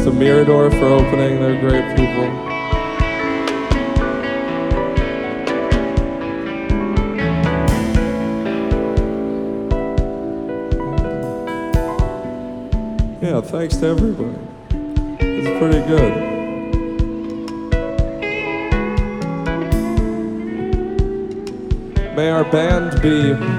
to Mirador for opening. They're great people. Yeah, thanks to everybody. It's pretty good. May our band be